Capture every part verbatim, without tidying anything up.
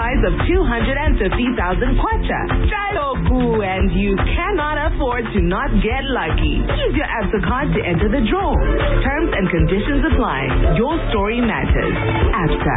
prize of two hundred fifty thousand kwacha. Chaloku, and you cannot afford to not get lucky. Use your ABSA card to enter the draw. Terms and conditions apply. Your story matters. ABSA.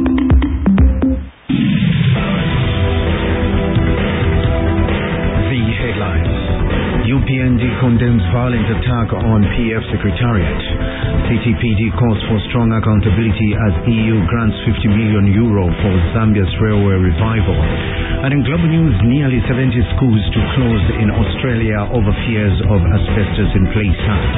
The headlines. U P N D condemns violent attack on P F Secretariat. C T P D calls for strong accountability as E U grants fifty million euro for Zambia's railway revival. And in global news, nearly seventy schools to close in Australia over fears of asbestos in place sites.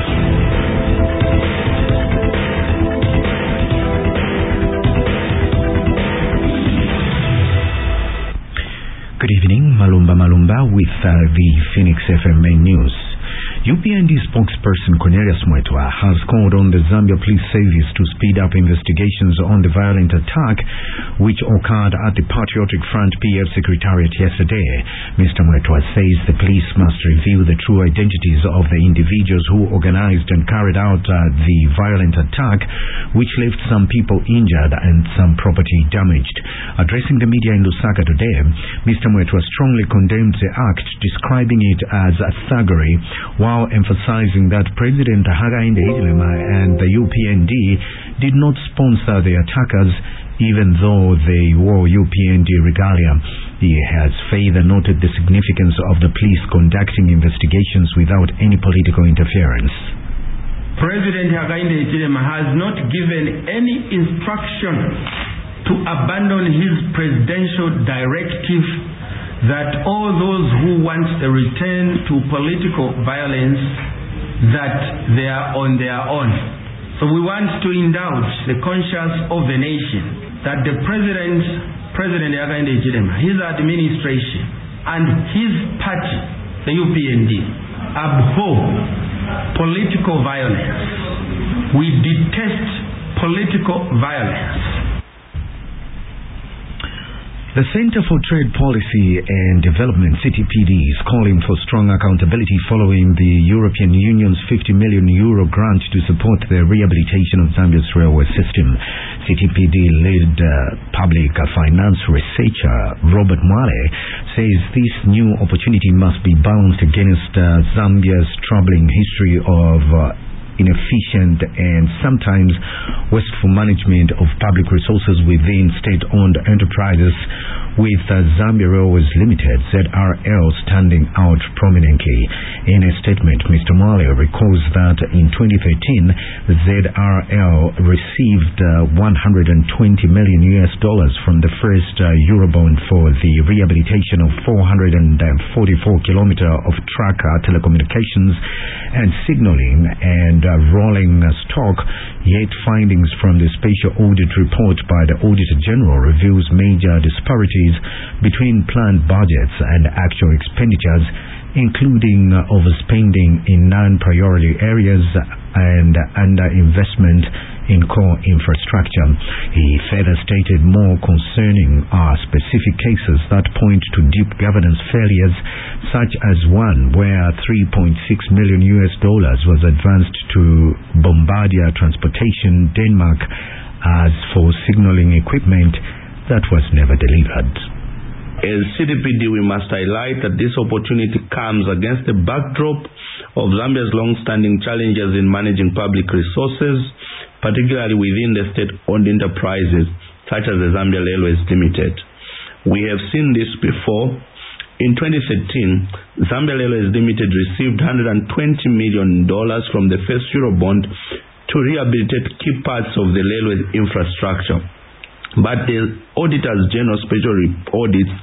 Good evening, Malumba Malumba with uh, the Phoenix F M main news. U P N D spokesperson Cornelius Mwetwa has called on the Zambia Police Service to speed up investigations on the violent attack which occurred at the Patriotic Front P F Secretariat yesterday. Mister Mwetwa says the police must reveal the true identities of the individuals who organized and carried out uh, the violent attack, which left some people injured and some property damaged. Addressing the media in Lusaka today, Mister Mwetwa strongly condemned the act, describing it as a thuggery, while emphasizing that President Hakainde Hichilema and the U P N D did not sponsor the attackers, even though they wore U P N D regalia. He has further noted the significance of the police conducting investigations without any political interference. President Hakainde Hichilema has not given any instruction to abandon his presidential directive that all those who want a return to political violence, that they are on their own. So we want to indulge the conscience of the nation that the President, President Hakainde Hichilema, his administration, and his party, the U P N D, abhor political violence. We detest political violence. The Center for Trade Policy and Development, C T P D, is calling for strong accountability following the European Union's fifty million euro grant to support the rehabilitation of Zambia's railway system. C T P D-led uh, public finance researcher Robert Mwale says this new opportunity must be balanced against uh, Zambia's troubling history of uh, inefficient and sometimes wasteful management of public resources within state-owned enterprises, with uh, Zambia Railways Limited, Z R L, standing out prominently. In a statement, Mister Mwale recalls that in twenty thirteen, Z R L received uh, one hundred twenty million U S dollars from the first uh, Eurobond for the rehabilitation of four hundred forty-four kilometers of track uh, telecommunications and signaling and uh, rolling uh, stock. Yet findings from the special audit report by the Auditor General reveals major disparities between planned budgets and actual expenditures, including uh, overspending in non-priority areas and underinvestment in core infrastructure. He further stated more concerning are specific cases that point to deep governance failures, such as one where three point six million U S dollars was advanced to Bombardier Transportation Denmark as for signaling equipment that was never delivered. As C T P D, we must highlight that this opportunity comes against the backdrop of Zambia's long-standing challenges in managing public resources, particularly within the state-owned enterprises such as the Zambia Railways Limited. We have seen this before. In twenty thirteen, Zambia Railways Limited received one hundred twenty million dollars from the first Eurobond to rehabilitate key parts of the railway infrastructure. But the Auditor's General Special Audits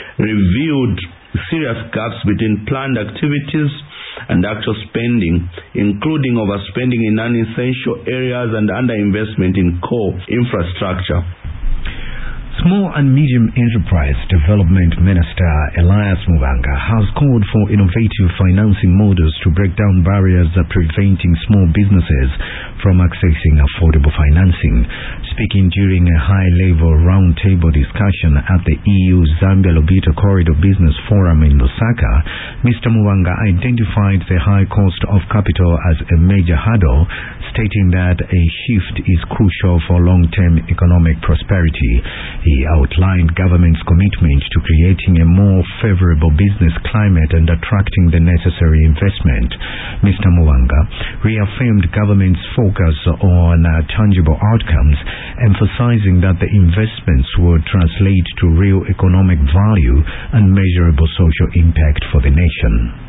revealed serious gaps between planned activities and actual spending, including overspending in non-essential areas and underinvestment in core infrastructure. Small and Medium Enterprise Development Minister Elias Mubanga has called for innovative financing models to break down barriers that preventing small businesses from accessing affordable financing. Speaking during a high-level roundtable discussion at the E U-Zambia-Lobito Corridor Business Forum in Lusaka, Mister Mubanga identified the high cost of capital as a major hurdle, stating that a shift is crucial for long-term economic prosperity. He outlined government's commitment to creating a more favorable business climate and attracting the necessary investment. Mister Mwanga reaffirmed government's focus on uh, tangible outcomes, emphasizing that the investments would translate to real economic value and measurable social impact for the nation.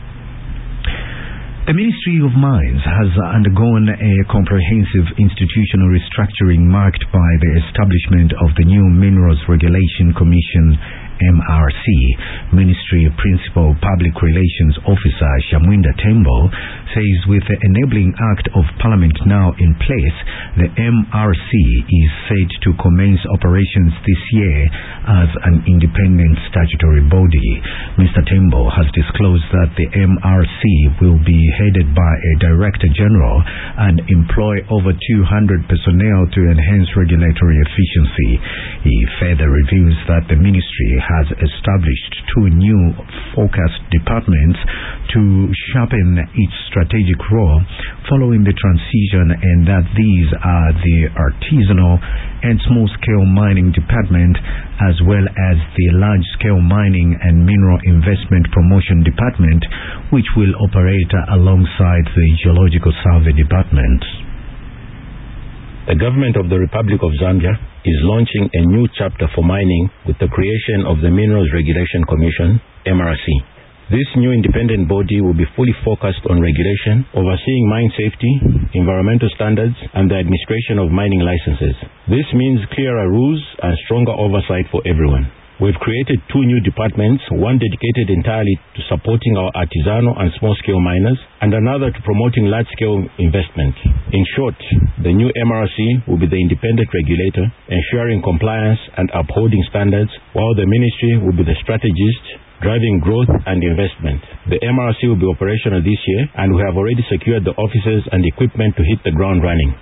The Ministry of Mines has undergone a comprehensive institutional restructuring marked by the establishment of the new Minerals Regulation Commission, M R C. Ministry Principal Public Relations Officer Shamwinda Tembo says with the Enabling Act of Parliament now in place, the M R C is set to commence operations this year as an independent statutory body. Mister Tembo has disclosed that the M R C will be headed by a Director General and employ over two hundred personnel to enhance regulatory efficiency. He further reveals that the ministry has established two new focused departments to sharpen its strategic role following the transition, and that these are the Artisanal and Small-Scale Mining Department as well as the Large-Scale Mining and Mineral Investment Promotion Department, which will operate alongside the Geological Survey Department. The government of the Republic of Zambia is launching a new chapter for mining with the creation of the Minerals Regulation Commission, M R C. This new independent body will be fully focused on regulation, overseeing mine safety, environmental standards, and the administration of mining licenses. This means clearer rules and stronger oversight for everyone. We've created two new departments, one dedicated entirely to supporting our artisanal and small-scale miners, and another to promoting large-scale investment. In short, the new M R C will be the independent regulator, ensuring compliance and upholding standards, while the ministry will be the strategist, driving growth and investment. The M R C will be operational this year, and we have already secured the officers and equipment to hit the ground running.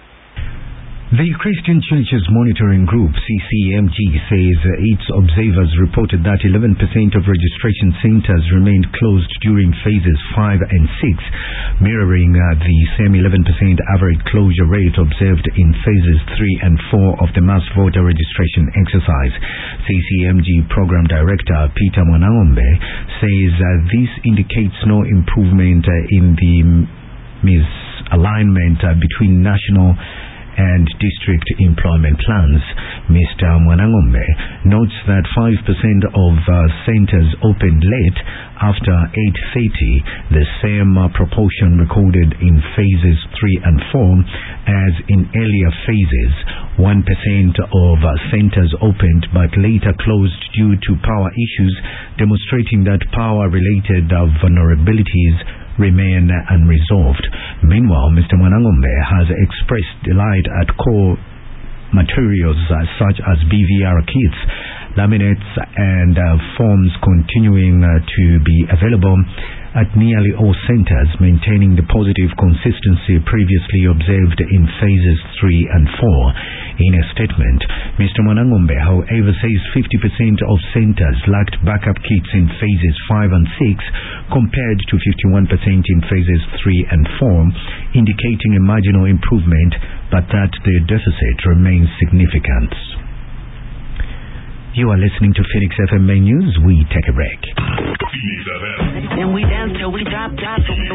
The Christian Churches Monitoring Group, C C M G, says its observers reported that eleven percent of registration centers remained closed during phases five and six, mirroring uh, the same eleven percent average closure rate observed in phases three and four of the mass voter registration exercise. C C M G Program Director Peter Mwanangombe says uh, this indicates no improvement uh, in the misalignment uh, between national and district employment plans. Mister Mwanangombe notes that five percent of uh, centers opened late after eight thirty, the same uh, proportion recorded in phases three and four as in earlier phases. one percent of uh, centers opened but later closed due to power issues, demonstrating that power-related uh, vulnerabilities remain unresolved. Meanwhile, Mister Mwanangombe has expressed delight at core materials uh, such as B V R kits, laminates and uh, forms continuing uh, to be available at nearly all centers, maintaining the positive consistency previously observed in phases three and four. In a statement, Mister Mwanangombe, however, says fifty percent of centers lacked backup kits in phases five and six compared to fifty-one percent in phases three and four, indicating a marginal improvement, but that the deficit remains significant. You are listening to Phoenix F M Main News. We take a break. Phoenix F M. And we dance till we drop, drop, drop.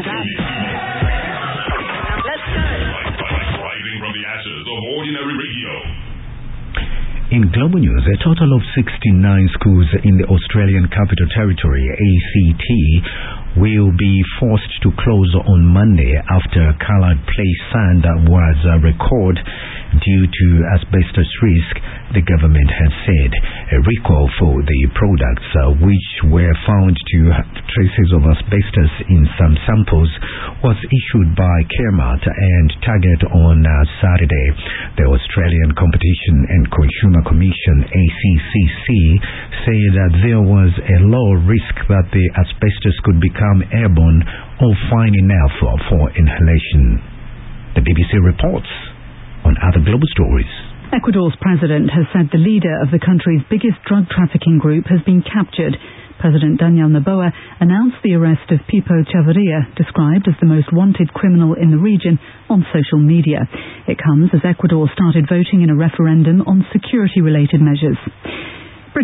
Let's go. Rising from the ashes of ordinary radio. In global news, a total of sixty-nine schools in the Australian Capital Territory, A C T, will be forced to close on Monday after coloured play sand was uh, recalled due to asbestos risk, the government has said. A recall for the products uh, which were found to have traces of asbestos in some samples was issued by Kermat and Target on uh, Saturday. The Australian Competition and Consumer Commission, A C C C, said that there was a low risk that the asbestos could become airborne or fine enough for inhalation. The B B C reports on other global stories. Ecuador's president has said the leader of the country's biggest drug trafficking group has been captured. President Daniel Noboa announced the arrest of Pipo Chavarria, described as the most wanted criminal in the region, on social media. It comes as Ecuador started voting in a referendum on security-related measures.